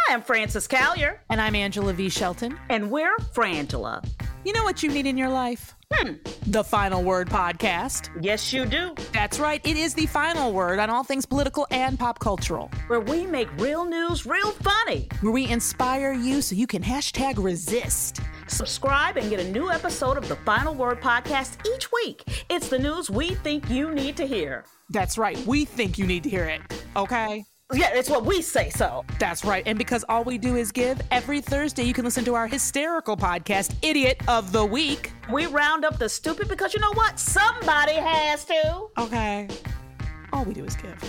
I'm Frances Callier. And I'm Angela V. Shelton. And we're Frangela. You know what you need in your life? The Final Word Podcast. Yes, you do. That's right. It is the final word on all things political and pop cultural. Where we make real news real funny. Where we inspire you so you can #resist. Subscribe and get a new episode of the Final Word Podcast each week. It's the news we think you need to hear. That's right. We think you need to hear it. Okay? Yeah, it's what we say so. That's right. And because all we do is give, every Thursday you can listen to our hysterical podcast, Idiot of the Week. We round up the stupid because you know what? Somebody has to. Okay. All we do is give.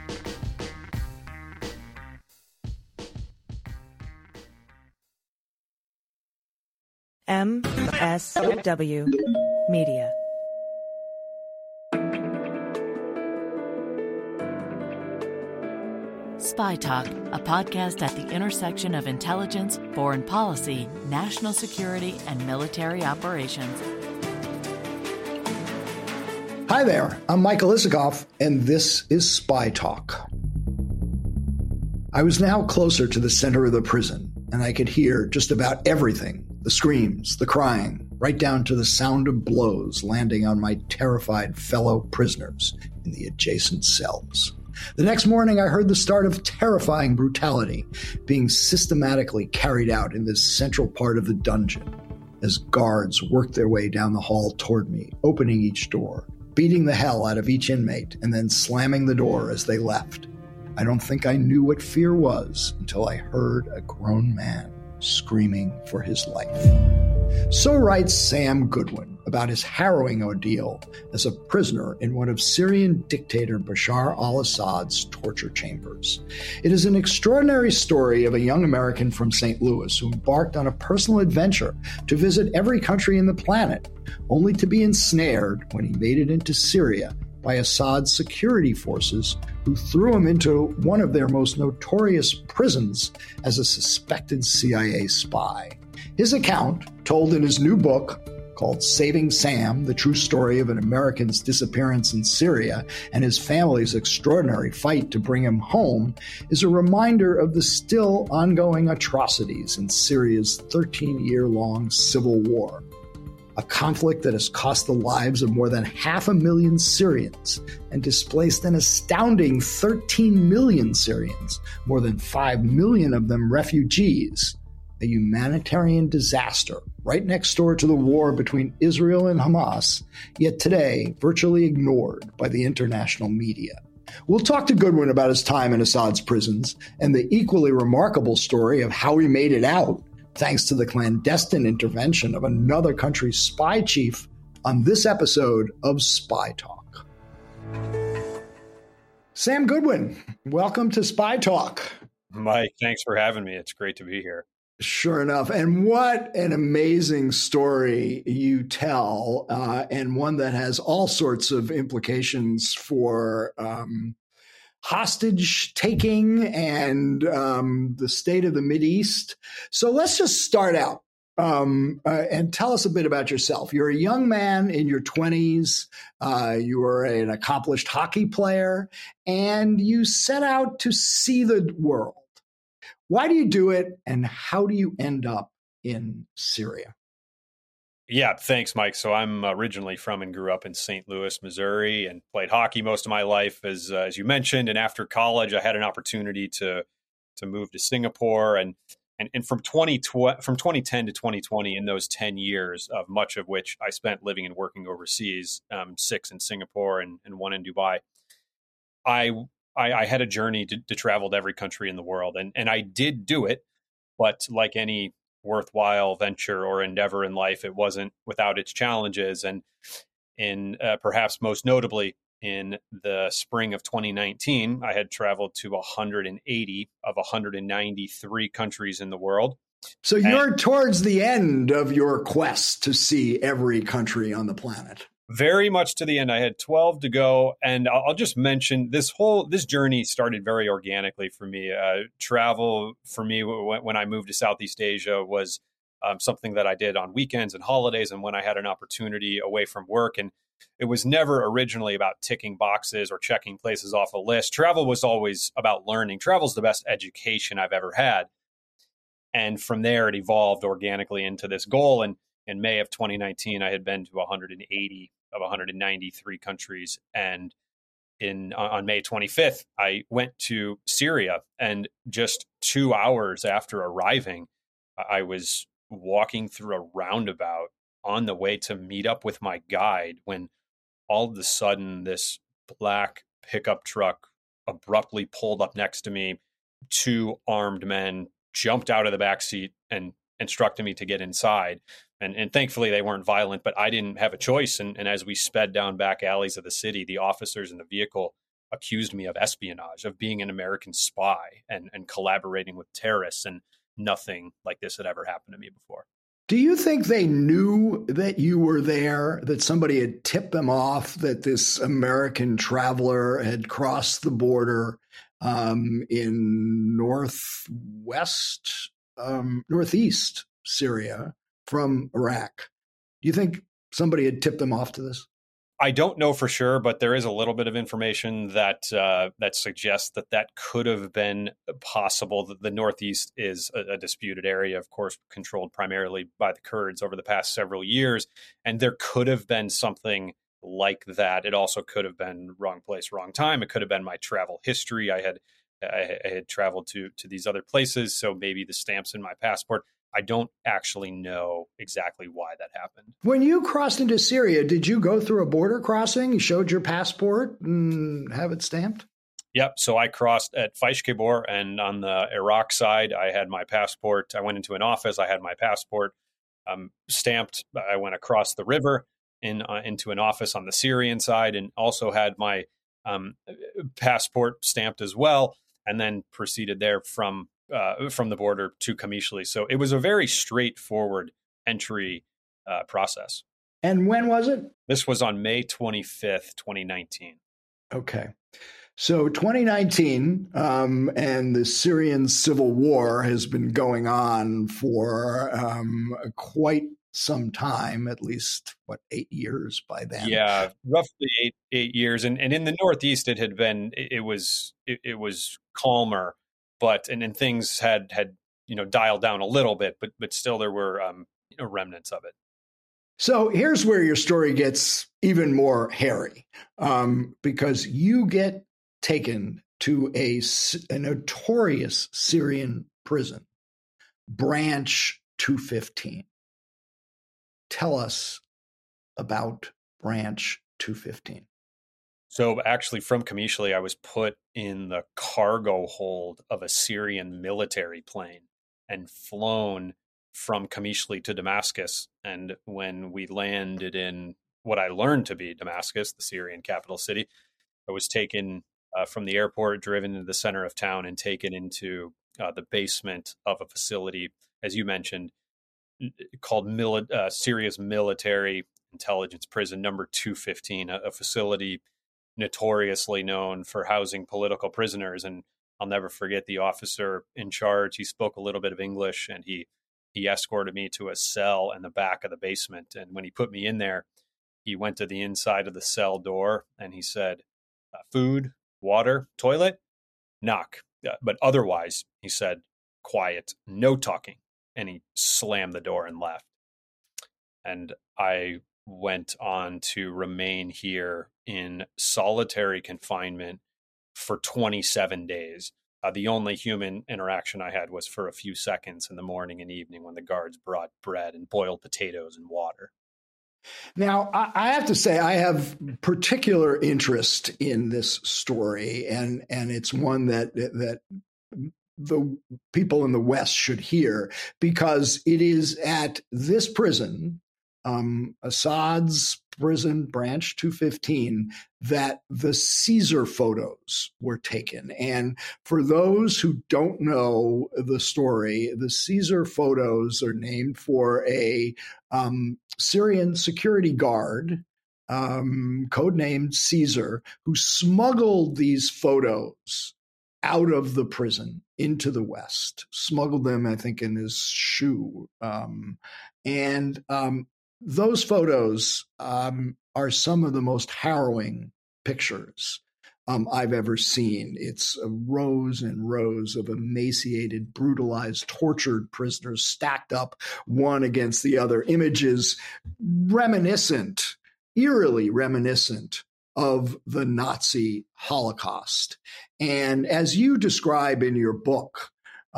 MSW Media. Spy Talk, a podcast at the intersection of intelligence, foreign policy, national security, and military operations. Hi there, I'm Michael Isikoff, and this is Spy Talk. I was now closer to the center of the prison, and I could hear just about everything, the screams, the crying, right down to the sound of blows landing on my terrified fellow prisoners in the adjacent cells. The next morning, I heard the start of terrifying brutality being systematically carried out in this central part of the dungeon as guards worked their way down the hall toward me, opening each door, beating the hell out of each inmate, and then slamming the door as they left. I don't think I knew what fear was until I heard a grown man screaming for his life. So writes Sam Goodwin about his harrowing ordeal as a prisoner in one of Syrian dictator Bashar al-Assad's torture chambers. It is an extraordinary story of a young American from St. Louis who embarked on a personal adventure to visit every country in the planet, only to be ensnared when he made it into Syria by Assad's security forces, who threw him into one of their most notorious prisons as a suspected CIA spy. His account, told in his new book called Saving Sam, the true story of an American's disappearance in Syria and his family's extraordinary fight to bring him home, is a reminder of the still ongoing atrocities in Syria's 13-year-long civil war. A conflict that has cost the lives of more than 500,000 Syrians and displaced an astounding 13 million Syrians, more than 5 million of them refugees. A humanitarian disaster right next door to the war between Israel and Hamas, yet today virtually ignored by the international media. We'll talk to Goodwin about his time in Assad's prisons and the equally remarkable story of how he made it out, thanks to the clandestine intervention of another country's spy chief, on this episode of Spy Talk. Sam Goodwin, welcome to Spy Talk. Mike, thanks for having me. It's great to be here. Sure enough. And what an amazing story you tell, and one that has all sorts of implications for hostage taking and the state of the Mideast. So let's just start out and tell us a bit about yourself. You're a young man in your 20s. You were an accomplished hockey player, and you set out to see the world. Why do you do it, and how do you end up in Syria? Yeah, thanks, Mike. So I'm originally from and grew up in St. Louis, Missouri, and played hockey most of my life, as you mentioned. And after college, I had an opportunity to move to Singapore, and from 2010 to 2020, in those 10 years, of much of which I spent living and working overseas, 6 in Singapore and 1 in Dubai. I had a journey to travel to every country in the world, and I did do it. But like any worthwhile venture or endeavor in life, it wasn't without its challenges. And perhaps most notably, in the spring of 2019, I had traveled to 180 of 193 countries in the world. So you're towards the end of your quest to see every country on the planet. Very much to the end. I had 12 to go. And I'll just mention this journey started very organically for me. Travel for me when I moved to Southeast Asia was something that I did on weekends and holidays and when I had an opportunity away from work. And it was never originally about ticking boxes or checking places off a list. Travel was always about learning. Travel's the best education I've ever had. And from there, it evolved organically into this goal. And in May of 2019, I had been to 180 of 193 countries. And on May 25th, I went to Syria. And just 2 hours after arriving, I was walking through a roundabout on the way to meet up with my guide when all of a sudden this black pickup truck abruptly pulled up next to me. 2 armed men jumped out of the back seat and instructed me to get inside. And thankfully they weren't violent, but I didn't have a choice. And as we sped down back alleys of the city, the officers in the vehicle accused me of espionage, of being an American spy and collaborating with terrorists. And nothing like this had ever happened to me before. Do you think they knew that you were there, that somebody had tipped them off that this American traveler had crossed the border in northeast Syria from Iraq? Do you think somebody had tipped them off to this? I don't know for sure, but there is a little bit of information that suggests that could have been possible. The Northeast is a disputed area, of course, controlled primarily by the Kurds over the past several years, and there could have been something like that. It also could have been wrong place, wrong time. It could have been my travel history. I had traveled to these other places, so maybe the stamps in my passport. I don't actually know exactly why that happened. When you crossed into Syria, did you go through a border crossing? You showed your passport and have it stamped? Yep. So I crossed at Faish-Kibor, and on the Iraq side, I had my passport. I went into an office. I had my passport stamped. I went across the river into an office on the Syrian side, and also had my passport stamped as well, and then proceeded there from the border to Qamishli. So it was a very straightforward entry process. And when was it? This was on May 25th, 2019. Okay. So 2019, and the Syrian civil war has been going on for quite some time, at least, 8 years by then? Yeah, roughly eight years. And in the Northeast, it was calmer. But and things had dialed down a little bit, but still there were remnants of it. So here's where your story gets even more hairy, because you get taken to a notorious Syrian prison, Branch 215. Tell us about Branch 215. So actually from Qamishli, I was put in the cargo hold of a Syrian military plane and flown from Qamishli to Damascus. And when we landed in what I learned to be Damascus, the Syrian capital city, I was taken from the airport, driven into the center of town, and taken into the basement of a facility, as you mentioned, called Syria's Military Intelligence Prison number 215, a facility notoriously known for housing political prisoners. And I'll never forget the officer in charge. He spoke a little bit of English, and he escorted me to a cell in the back of the basement. And when he put me in there, he went to the inside of the cell door and he said, food, water, toilet, knock. But otherwise, he said, quiet, no talking. And he slammed the door and left. And I went on to remain here in solitary confinement for 27 days. The only human interaction I had was for a few seconds in the morning and evening when the guards brought bread and boiled potatoes and water. Now, I have to say, I have particular interest in this story, and it's one that the people in the West should hear, because it is at this prison, Assad's prison, Branch 215, that the Caesar photos were taken. And for those who don't know the story, the Caesar photos are named for a Syrian security guard, codenamed Caesar, who smuggled these photos out of the prison into the West, smuggled them, I think, in his shoe. Those photos are some of the most harrowing pictures I've ever seen. It's rows and rows of emaciated, brutalized, tortured prisoners stacked up one against the other. Images reminiscent, eerily reminiscent of the Nazi Holocaust. And as you describe in your book,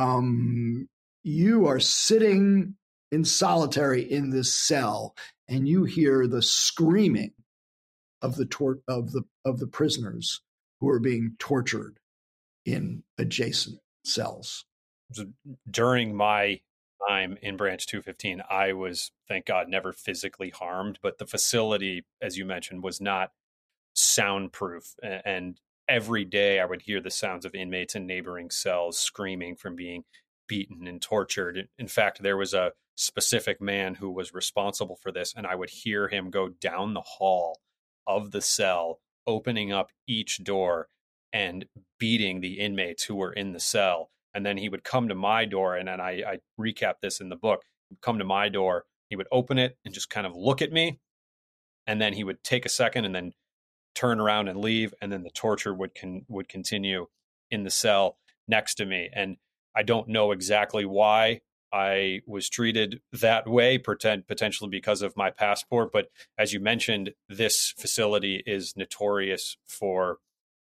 you are sitting in solitary in this cell, and you hear the screaming of the prisoners who are being tortured in adjacent cells. During my time in Branch 215, I was, thank God, never physically harmed, but the facility, as you mentioned, was not soundproof. And every day I would hear the sounds of inmates in neighboring cells screaming from being beaten and tortured. In fact, there was a specific man who was responsible for this, and I would hear him go down the hall of the cell, opening up each door and beating the inmates who were in the cell. And then he would come to my door, and then I recap this in the book. He'd come to my door, he would open it and just kind of look at me, and then he would take a second and then turn around and leave, and then the torture would continue in the cell next to me. And I don't know exactly why I was treated that way, potentially because of my passport. But as you mentioned, this facility is notorious for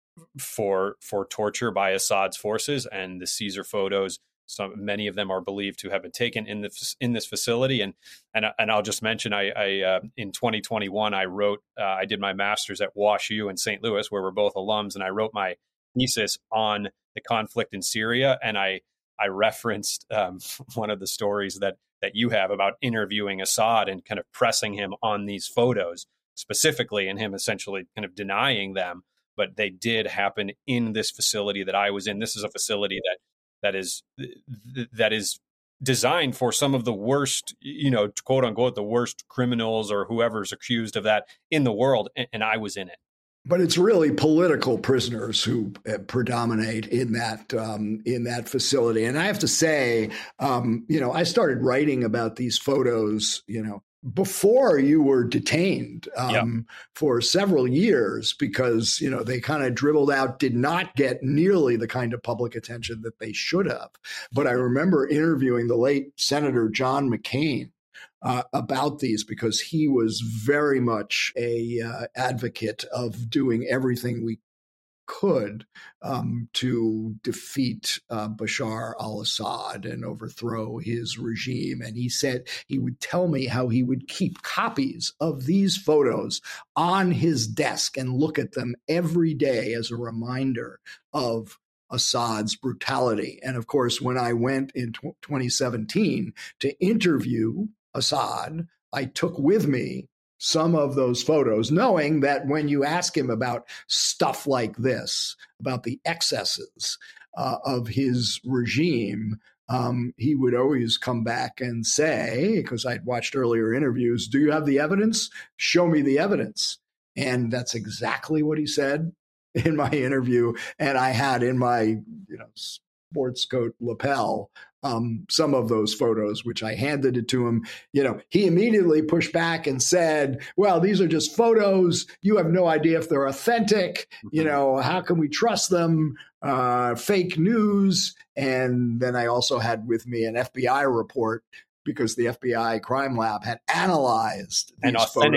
torture by Assad's forces, and the Caesar photos, many of them are believed to have been taken in this facility. And I'll just mention, I in 2021 I did my master's at WashU in St. Louis, where we're both alums, and I wrote my thesis on the conflict in Syria, and I referenced one of the stories that you have about interviewing Assad and kind of pressing him on these photos specifically, and him essentially kind of denying them. But they did happen in this facility that I was in. This is a facility that is designed for some of the worst, quote unquote, the worst criminals or whoever's accused of that in the world. And I was in it. But it's really political prisoners who predominate in that facility. And I have to say, I started writing about these photos, before you were detained for several years, because, they kind of dribbled out, did not get nearly the kind of public attention that they should have. But I remember interviewing the late Senator John McCain about these, because he was very much a advocate of doing everything we could to defeat Bashar al-Assad and overthrow his regime. And he said he would tell me how he would keep copies of these photos on his desk and look at them every day as a reminder of Assad's brutality. And of course, when I went in 2017 to interview Assad, I took with me some of those photos, knowing that when you ask him about stuff like this, about the excesses of his regime, he would always come back and say, because I'd watched earlier interviews, "Do you have the evidence? Show me the evidence." And that's exactly what he said in my interview. And I had in my sports coat lapel some of those photos, which I handed it to him. He immediately pushed back and said, "Well, these are just photos. You have no idea if they're authentic. How can we trust them? Fake news." And then I also had with me an FBI report, because the FBI crime lab had analyzed these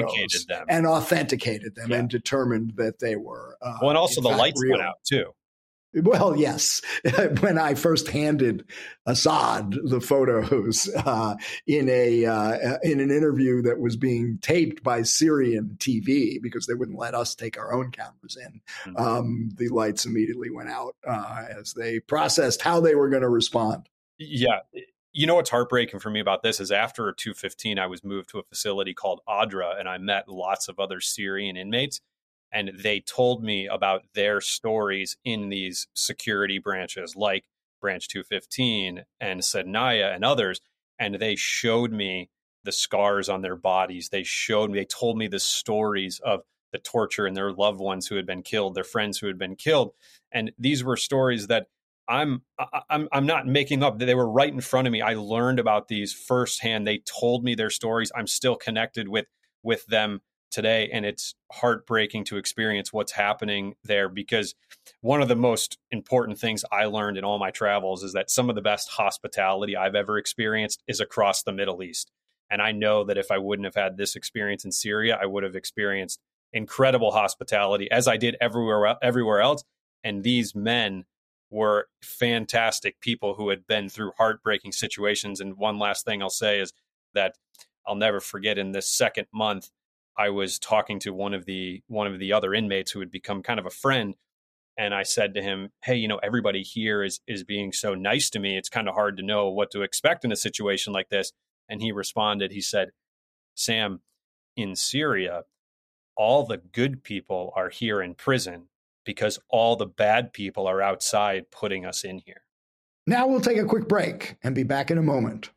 and authenticated them and determined that they were. And also the lights went out too. Well, yes. When I first handed Assad the photos in an interview that was being taped by Syrian TV, because they wouldn't let us take our own cameras in, the lights immediately went out as they processed how they were going to respond. Yeah. What's heartbreaking for me about this is after 215, I was moved to a facility called Adra, and I met lots of other Syrian inmates. And they told me about their stories in these security branches like Branch 215 and Sednaya and others. And they showed me the scars on their bodies. They told me the stories of the torture and their loved ones who had been killed, their friends who had been killed. And these were stories that I'm not making up. They were right in front of me. I learned about these firsthand. They told me their stories. I'm still connected with them today. And it's heartbreaking to experience what's happening there, because one of the most important things I learned in all my travels is that some of the best hospitality I've ever experienced is across the Middle East. And I know that if I wouldn't have had this experience in Syria, I would have experienced incredible hospitality as I did everywhere else. And these men were fantastic people who had been through heartbreaking situations. And one last thing I'll say is that I'll never forget, in this second month, I was talking to one of the other inmates who had become kind of a friend. And I said to him, hey, everybody here is being so nice to me. It's kind of hard to know what to expect in a situation like this. And he responded, he said, Sam, in Syria, all the good people are here in prison because all the bad people are outside putting us in here. Now we'll take a quick break and be back in a moment.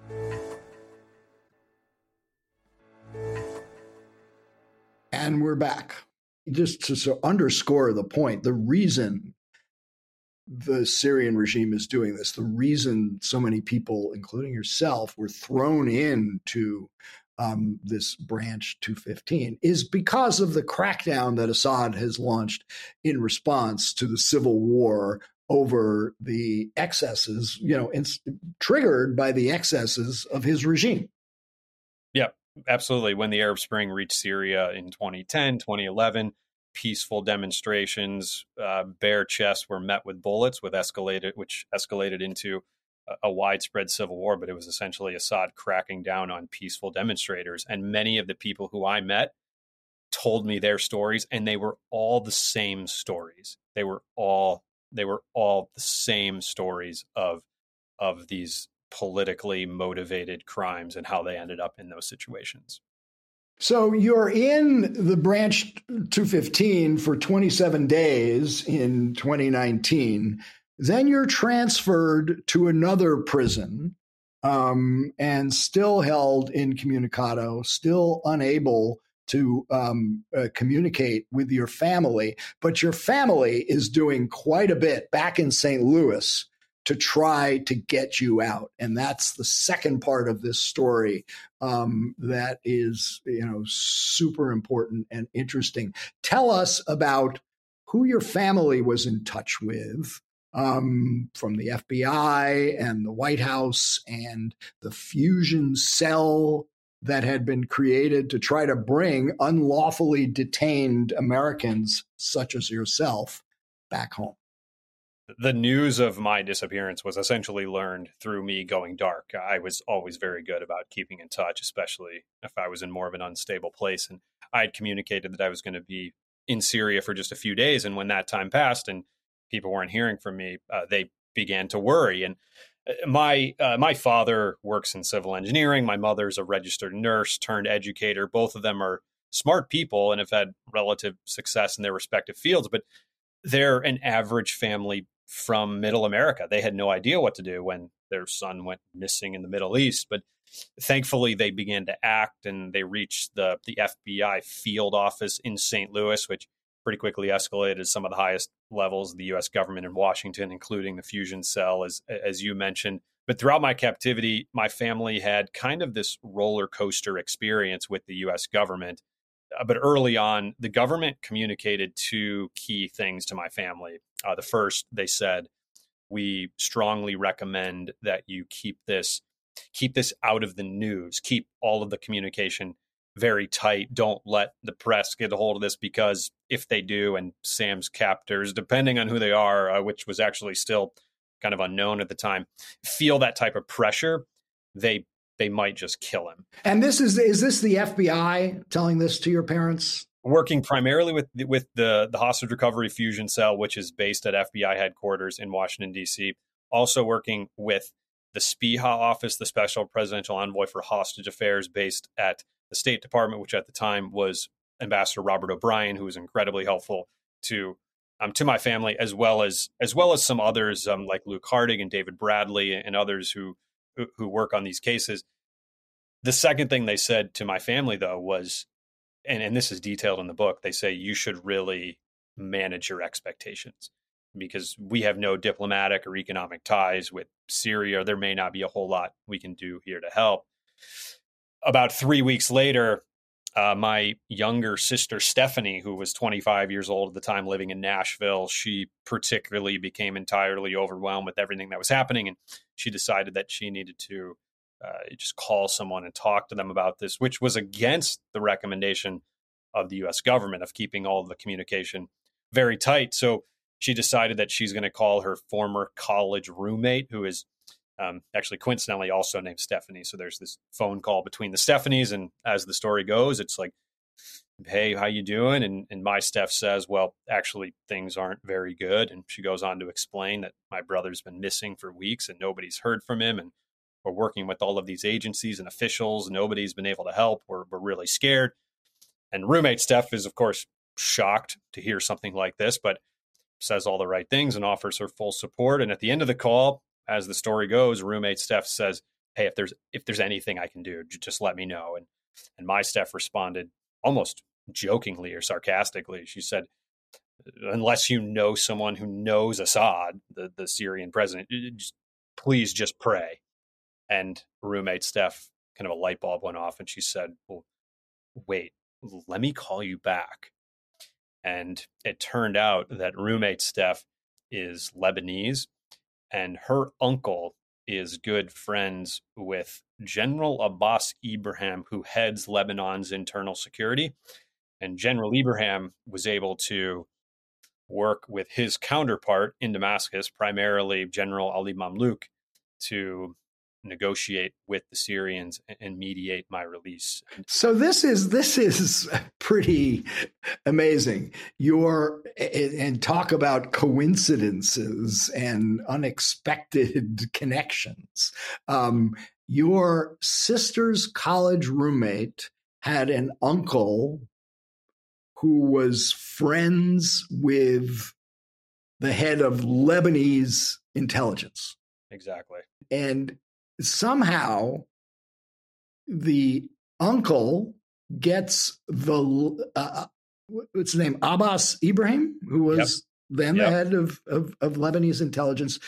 And we're back. Just to underscore the point, the reason the Syrian regime is doing this, the reason so many people, including yourself, were thrown into this branch 215 is because of the crackdown that Assad has launched in response to the civil war over the excesses, triggered by the excesses of his regime. Yeah, absolutely. When the Arab Spring reached Syria in 2010, 2011, peaceful demonstrations, bare chests were met with bullets, which escalated into a widespread civil war. But it was essentially Assad cracking down on peaceful demonstrators. And many of the people who I met told me their stories, and they were all the same stories. They were all the same stories of these politically motivated crimes and how they ended up in those situations. So you're in the branch 215 for 27 days in 2019. Then you're transferred to another prison and still held incommunicado, still unable to communicate with your family. But your family is doing quite a bit back in St. Louis to try to get you out. And that's the second part of this story that is, super important and interesting. Tell us about who your family was in touch with from the FBI and the White House and the fusion cell that had been created to try to bring unlawfully detained Americans, such as yourself, back home. The news of my disappearance was essentially learned through me going dark. I was always very good about keeping in touch, especially if I was in more of an unstable place. And I had communicated that I was going to be in Syria for just a few days. And when that time passed and people weren't hearing from me, they began to worry. And my father works in civil engineering. My mother's a registered nurse turned educator. Both of them are smart people and have had relative success in their respective fields, but they're an average family from Middle America. They had no idea what to do when their son went missing in the Middle East. But thankfully, they began to act, and they reached the FBI field office in St. Louis, which pretty quickly escalated to some of the highest levels of the U.S. government in Washington, including the fusion cell, as you mentioned. But throughout my captivity, my family had kind of this roller coaster experience with the U.S. government. But early on, the government communicated two key things to my family. The first, they said, we strongly recommend that you keep this out of the news, keep all of the communication very tight. Don't let the press get a hold of this, because if they do, and Sam's captors, depending on who they are, which was actually still kind of unknown at the time, feel that type of pressure, they might just kill him. And is this the FBI telling this to your parents? Working primarily with the Hostage Recovery Fusion Cell, which is based at FBI headquarters in Washington, D.C. Also working with the SPIHA office, the Special Presidential Envoy for Hostage Affairs, based at the State Department, which at the time was Ambassador Robert O'Brien, who was incredibly helpful to my family, as well as some others like Luke Hardig and David Bradley and others who work on these cases. The second thing they said to my family, though, was, and this is detailed in the book, they say you should really manage your expectations, because we have no diplomatic or economic ties with Syria. There may not be a whole lot we can do here to help. About 3 weeks later, My younger sister, Stephanie, who was 25 years old at the time living in Nashville, she particularly became entirely overwhelmed with everything that was happening. And she decided that she needed to just call someone and talk to them about this, which was against the recommendation of the U.S. government of keeping all of the communication very tight. So she decided that she's going to call her former college roommate, who is actually coincidentally also named Stephanie. So there's this phone call between the Stephanies, and as the story goes, it's like, "Hey, how you doing?" And my Steph says, "Well, actually, things aren't very good." And she goes on to explain that my brother's been missing for weeks and nobody's heard from him, and we're working with all of these agencies and officials. Nobody's been able to help. We're really scared. And roommate Steph is, of course, shocked to hear something like this, but says all the right things and offers her full support. And at the end of the call, as the story goes, roommate Steph says, "Hey, if there's anything I can do, just let me know." And my Steph responded almost jokingly or sarcastically. She said, "Unless you know someone who knows Assad, the Syrian president, please just pray." And roommate Steph, kind of a light bulb went off, and she said, "Well, wait, let me call you back." And it turned out that roommate Steph is Lebanese, and her uncle is good friends with General Abbas Ibrahim, who heads Lebanon's internal security. And General Ibrahim was able to work with his counterpart in Damascus, primarily General Ali Mamlouk, to negotiate with the Syrians and mediate my release. So this is pretty amazing. And talk about coincidences and unexpected connections. Your sister's college roommate had an uncle who was friends with the head of Lebanese intelligence. Exactly. And somehow the uncle gets what's his name? Abbas Ibrahim, who was then the head of Lebanese intelligence,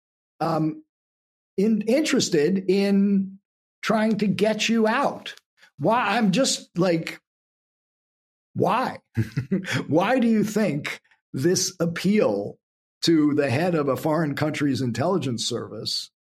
interested in trying to get you out. Why? I'm just like, why? Why do you think this appeal to the head of a foreign country's intelligence service,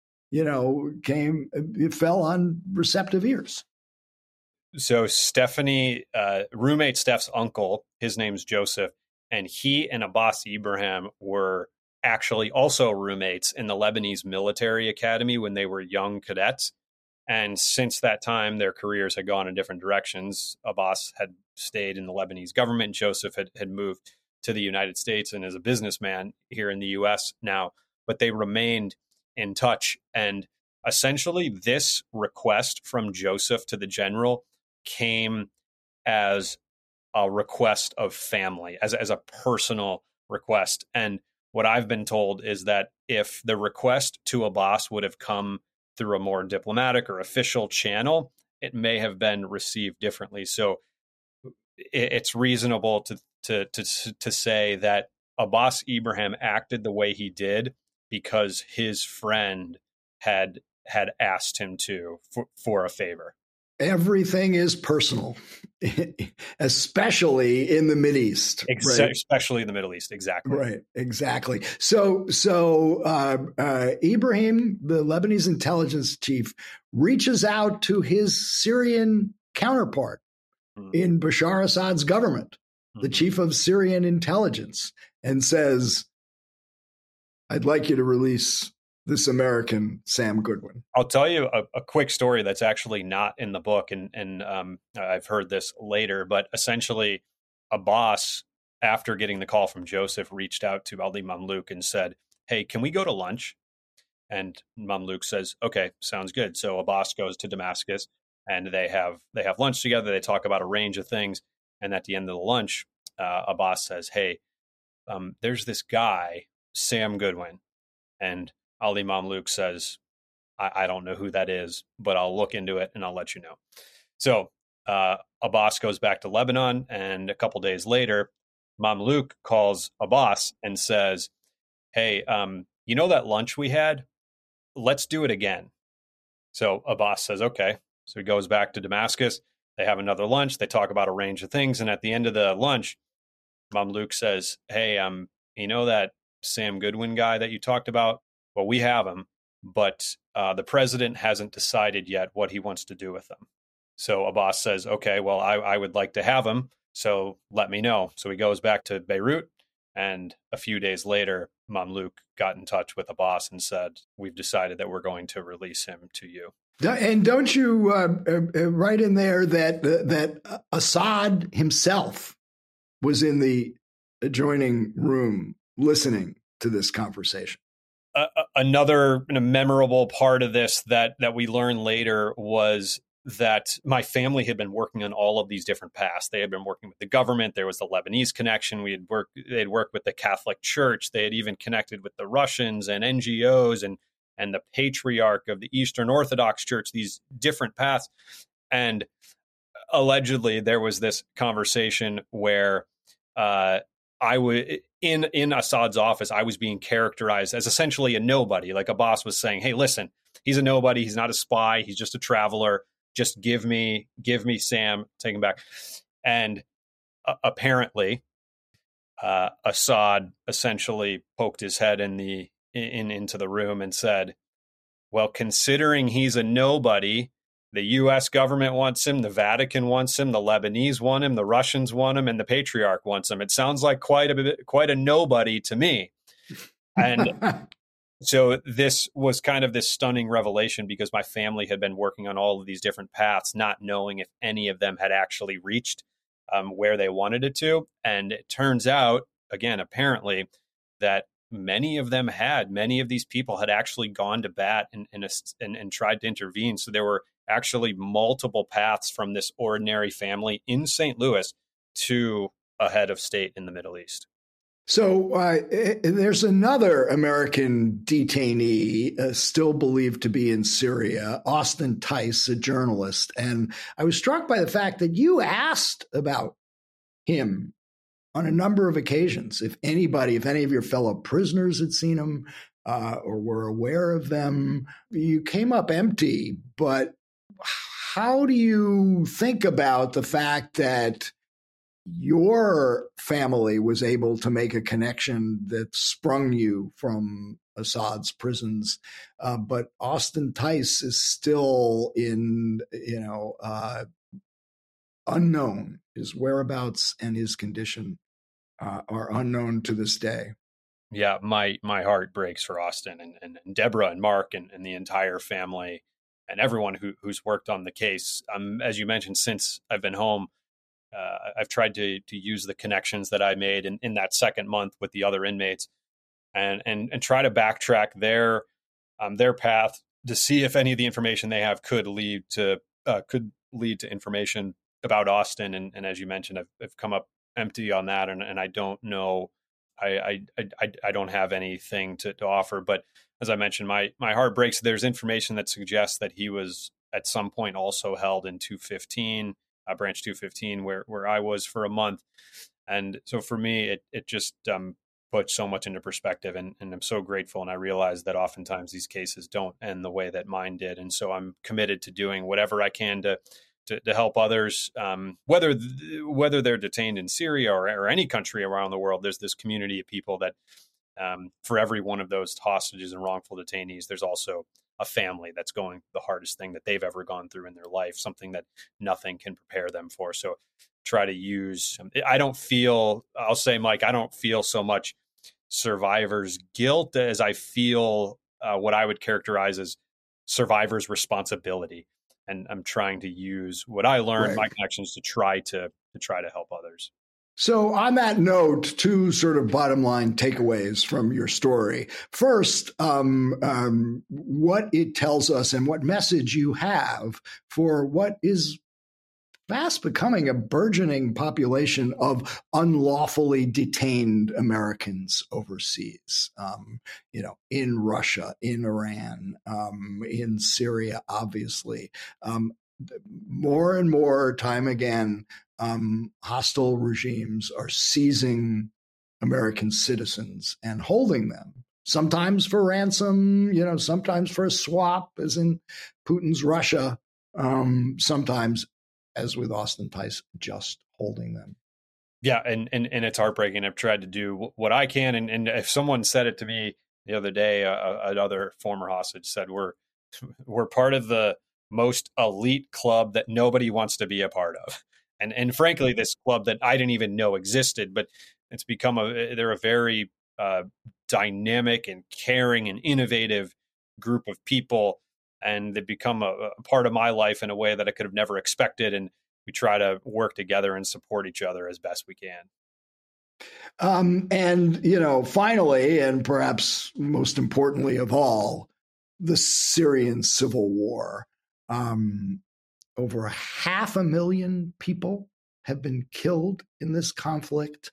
it fell on receptive ears? So Stephanie, roommate Steph's uncle, his name's Joseph, and he and Abbas Ibrahim were actually also roommates in the Lebanese military academy when they were young cadets. And since that time, their careers had gone in different directions. Abbas had stayed in the Lebanese government. Joseph had moved to the United States and is a businessman here in the U.S. now, but they remained in touch. And essentially, this request from Joseph to the general came as a request of family, as a personal request. And what I've been told is that if the request to Abbas would have come through a more diplomatic or official channel, it may have been received differently. So it's reasonable to say that Abbas Ibrahim acted the way he did because his friend had asked him to for a favor. Everything is personal, especially in the Mideast. Right? Especially in the Middle East. Exactly. Right. Exactly. So Ibrahim, the Lebanese intelligence chief, reaches out to his Syrian counterpart in Bashar Assad's government, the chief of Syrian intelligence, and says, "I'd like you to release this American Sam Goodwin." I'll tell you a quick story that's actually not in the book, and I've heard this later, but essentially Abbas, after getting the call from Joseph, reached out to Ali Mamlouk and said, "Hey, can we go to lunch?" And Mamlouk says, "Okay, sounds good." So Abbas goes to Damascus and they have lunch together. They talk about a range of things. And at the end of the lunch, Abbas says, "Hey, there's this guy, Sam Goodwin." And Ali Mamlouk says, I don't know who that is, but I'll look into it and I'll let you know. So Abbas goes back to Lebanon, and a couple days later, Mamlouk calls Abbas and says, "Hey, you know that lunch we had? Let's do it again." So Abbas says, "Okay." So he goes back to Damascus. They have another lunch. They talk about a range of things. And at the end of the lunch, Mamluk says, hey, you know that Sam Goodwin guy that you talked about? Well, we have him, but the president hasn't decided yet what he wants to do with him. So Abbas says, okay, well, I would like to have him, so let me know. So he goes back to Beirut, and a few days later, Mamluk got in touch with Abbas and said, we've decided that we're going to release him to you. And don't you write in there that Assad himself was in the adjoining room listening to this conversation? Another memorable part of this that we learned later was that my family had been working on all of these different paths. They had been working with the government. There was the Lebanese connection. They'd worked with the Catholic Church. They had even connected with the Russians and NGOs and the patriarch of the Eastern Orthodox Church, these different paths. And allegedly there was this conversation where I would in Assad's office, I was being characterized as essentially a nobody. Like Abbas was saying, hey, listen, he's a nobody. He's not a spy. He's just a traveler. Just give me Sam, take him back. And apparently Assad essentially poked his head into the room and said, well, considering he's a nobody, the U.S. government wants him, the Vatican wants him, the Lebanese want him, the Russians want him, and the patriarch wants him. It sounds like quite a nobody to me. And so this was kind of this stunning revelation because my family had been working on all of these different paths, not knowing if any of them had actually reached where they wanted it to. And it turns out, again, apparently, that many of these people had actually gone to bat and tried to intervene. So there were actually multiple paths from this ordinary family in St. Louis to a head of state in the Middle East. So there's another American detainee still believed to be in Syria, Austin Tice, a journalist. And I was struck by the fact that you asked about him on a number of occasions. If any of your fellow prisoners had seen him or were aware of them, you came up empty. But how do you think about the fact that your family was able to make a connection that sprung you from Assad's prisons, but Austin Tice is still unknown? His whereabouts and his condition are unknown to this day. Yeah, my heart breaks for Austin and Deborah and Mark and the entire family and everyone who's worked on the case. As you mentioned, since I've been home, I've tried to use the connections that I made in that second month with the other inmates and try to backtrack their path to see if any of the information they have could lead to information about Austin. And as you mentioned, I've come up empty on that, and I don't know. I don't have anything to offer. But as I mentioned, my heart breaks. There's information that suggests that he was at some point also held in 215. Branch 215, where I was for a month. And so for me, it just put so much into perspective, and I'm so grateful. And I realize that oftentimes these cases don't end the way that mine did. And so I'm committed to doing whatever I can to help others, whether they're detained in Syria or any country around the world. There's this community of people that for every one of those hostages and wrongful detainees, there's also a family that's going the hardest thing that they've ever gone through in their life, something that nothing can prepare them for. So try to use, I'll say, Mike, I don't feel so much survivor's guilt as I feel what I would characterize as survivor's responsibility. And I'm trying to use what I learned, my connections, to try to help others. So on that note, two sort of bottom line takeaways from your story. First, what it tells us and what message you have for what is fast becoming a burgeoning population of unlawfully detained Americans overseas, in Russia, in Iran, in Syria, obviously. More and more time again, hostile regimes are seizing American citizens and holding them, sometimes for ransom, sometimes for a swap, as in Putin's Russia, sometimes as with Austin Tice, just holding them. Yeah, and it's heartbreaking. I've tried to do what I can, and if someone said it to me the other day, another former hostage said, we're part of the most elite club that nobody wants to be a part of. And frankly, this club that I didn't even know existed, but it's become they're a very dynamic and caring and innovative group of people. And they've become a part of my life in a way that I could have never expected. And we try to work together and support each other as best we can. And, finally, and perhaps most importantly of all, the Syrian civil war. Over 500,000 people have been killed in this conflict.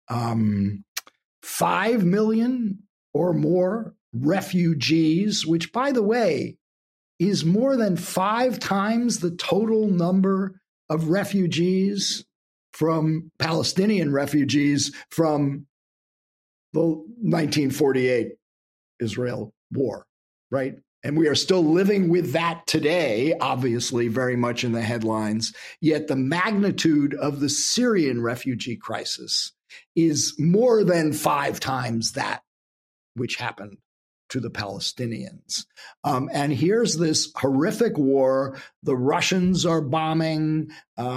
5 million or more refugees, which, by the way, is more than 5 times the total number of refugees Palestinian refugees from the 1948 Israel war, right? And we are still living with that today, obviously very much in the headlines. Yet the magnitude of the Syrian refugee crisis is more than 5 times that which happened to the Palestinians. And here's this horrific war. The Russians are bombing.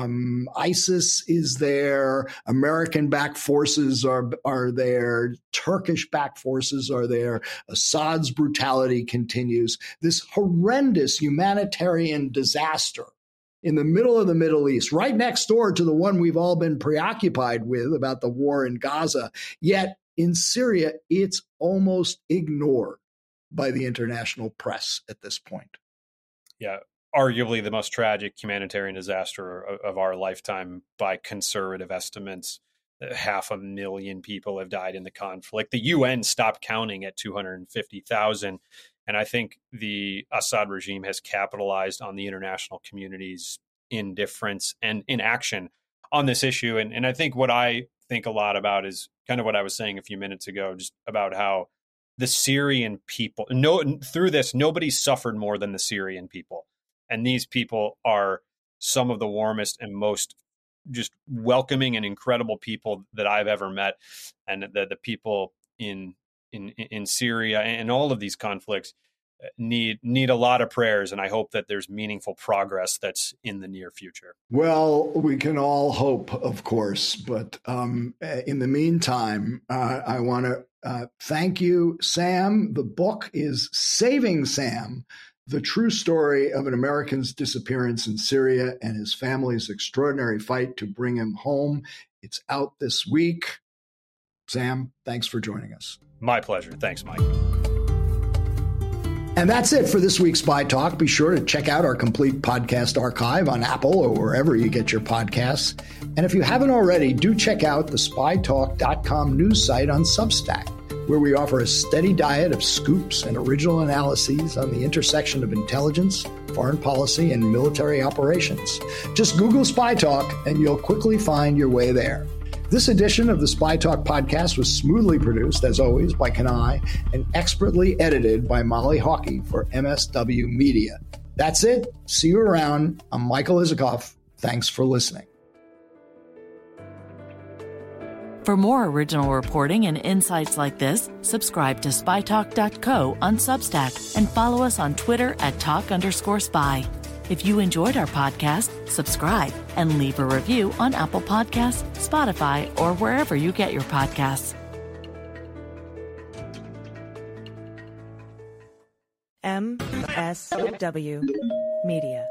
ISIS is there. American-backed forces are there. Turkish-backed forces are there. Assad's brutality continues. This horrendous humanitarian disaster in the middle of the Middle East, right next door to the one we've all been preoccupied with about the war in Gaza. Yet in Syria, it's almost ignored by the international press at this point. Yeah, arguably the most tragic humanitarian disaster of our lifetime by conservative estimates. 500,000 people have died in the conflict. The UN stopped counting at 250,000. And I think the Assad regime has capitalized on the international community's indifference and inaction on this issue. And I think what I think a lot about is kind of what I was saying a few minutes ago, just about how the Syrian people, through this, nobody suffered more than the Syrian people. And these people are some of the warmest and most just welcoming and incredible people that I've ever met. And the people in Syria and all of these conflicts need a lot of prayers. And I hope that there's meaningful progress that's in the near future. Well, we can all hope, of course. But in the meantime, I want to thank you, Sam. The book is Saving Sam, The True Story of an American's Disappearance in Syria and His Family's Extraordinary Fight to Bring Him Home. It's out this week. Sam, thanks for joining us. My pleasure. Thanks, Mike. And that's it for this week's Spy Talk. Be sure to check out our complete podcast archive on Apple or wherever you get your podcasts. And if you haven't already, do check out the spytalk.com news site on Substack, where we offer a steady diet of scoops and original analyses on the intersection of intelligence, foreign policy, and military operations. Just Google Spy Talk and you'll quickly find your way there. This edition of the Spy Talk podcast was smoothly produced, as always, by Kanai and expertly edited by Molly Hawkey for MSW Media. That's it. See you around. I'm Michael Isikoff. Thanks for listening. For more original reporting and insights like this, subscribe to spytalk.co on Substack and follow us on Twitter at @talk_spy. If you enjoyed our podcast, subscribe and leave a review on Apple Podcasts, Spotify, or wherever you get your podcasts. MSW Media.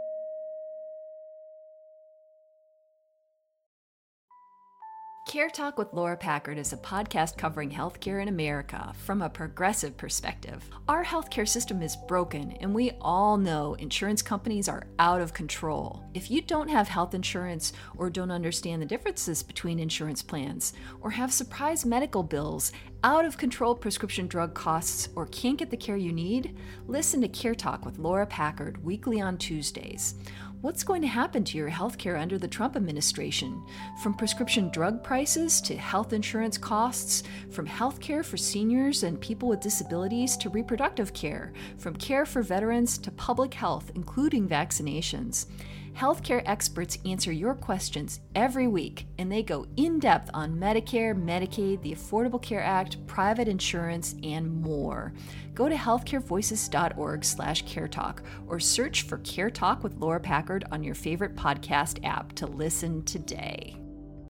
Care Talk with Laura Packard is a podcast covering healthcare in America from a progressive perspective. Our healthcare system is broken, and we all know insurance companies are out of control. If you don't have health insurance or don't understand the differences between insurance plans or have surprise medical bills, out of control prescription drug costs, or can't get the care you need, listen to Care Talk with Laura Packard weekly on Tuesdays. What's going to happen to your healthcare under the Trump administration? From prescription drug prices to health insurance costs, from healthcare for seniors and people with disabilities to reproductive care, from care for veterans to public health, including vaccinations. Healthcare experts answer your questions every week, and they go in-depth on Medicare, Medicaid, the Affordable Care Act, private insurance, and more. Go to healthcarevoices.org/caretalk or search for Care Talk with Laura Packard on your favorite podcast app to listen today.